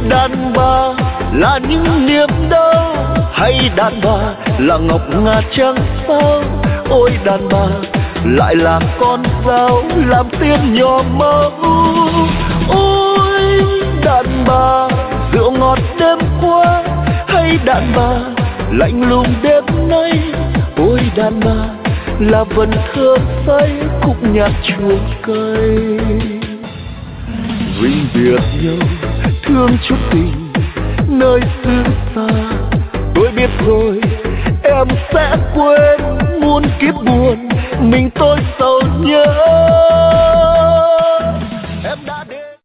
Đàn bà là những niềm đau hay đàn bà là ngọc ngà trăng sao? Ôi đàn bà lại là con dao làm tiên nhỏ máu. Ôi đàn bà rượu ngọt đêm qua hay đàn bà lạnh lùng đêm nay? Ôi đàn bà là vần thơ say khúc nhạc chua cay. Vĩnh biệt nhau thương chút tình nơi xứ xa. Tôi biết rồi em sẽ quên muôn kiếp buồn mình tôi sầu nhớ.